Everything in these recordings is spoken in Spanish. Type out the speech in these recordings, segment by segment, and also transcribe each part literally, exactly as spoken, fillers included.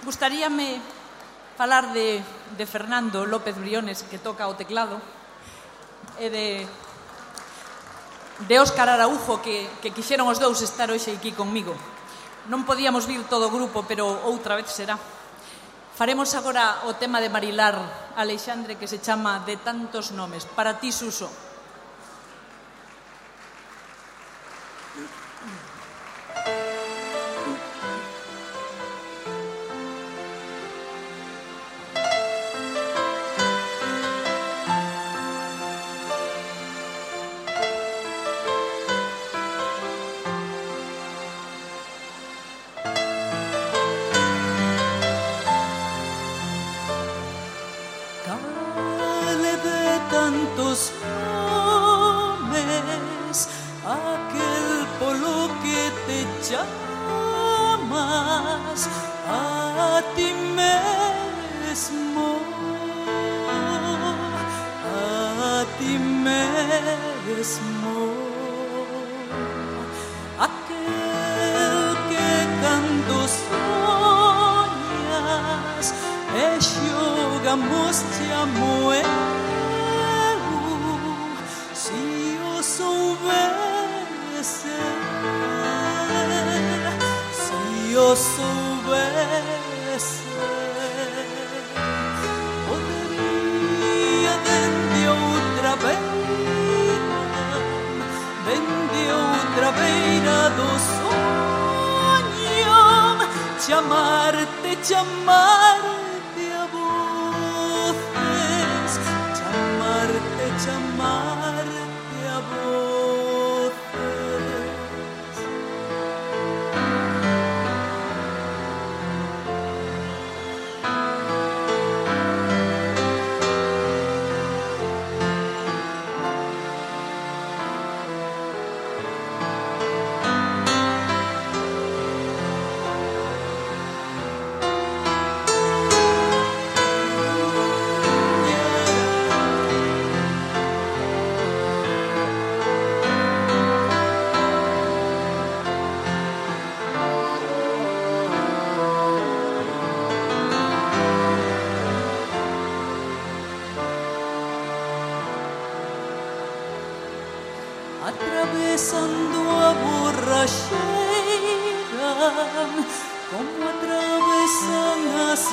gustaríame falar de, de Fernando López Briones, que toca o teclado, e de, de Óscar Araújo, que, que quixeron os dous estar hoxe aquí conmigo. Non podíamos vir todo o grupo, pero outra vez será. Faremos agora o tema de Marilar Alexandre, que se chama De tantos nomes. Para ti, Suso. Tantos nomes, aquel polo que te llamas a ti mesmo, a ti mesmo, aquel que cando soñas e xogamos chamo el. Si yo soubese, si yo soubese, podería dende outra beira, dende outra beira do soño, chamarte, chamarte a voces, chamarte, chamarte a voces. Atravesando a borracheira, como atravesan as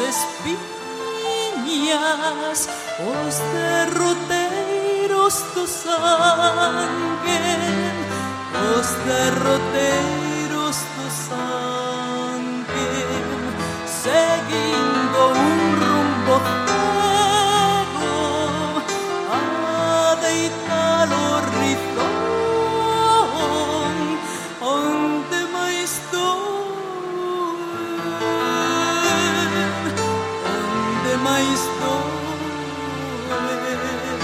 espiñas os derroteiros do sangue, os derroteiros do sangue, seguindo un rumbo cego a deitar o rizón. Onde mais doe, onde mais doe,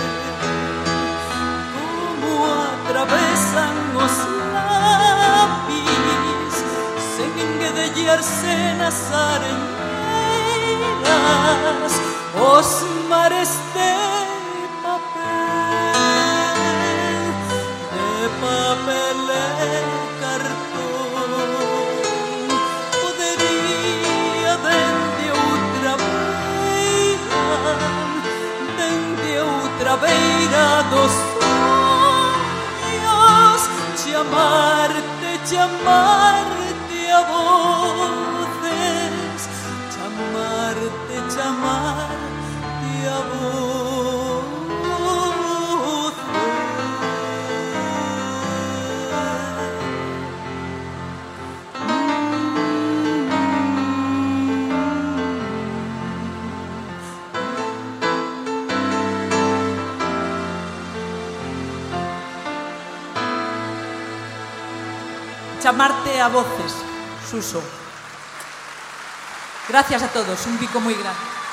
como atravesan os lápis, sen enguedellarse nas areñeiras, os mares de papel, de papel e cartón. Podería dende outra beira, dende outra beira dos sonhos, chamarte, chamarte a voces, chamarte, chamarte a voces. Chamarte a voces, Suso. Gracias a todos, un bico moi grande.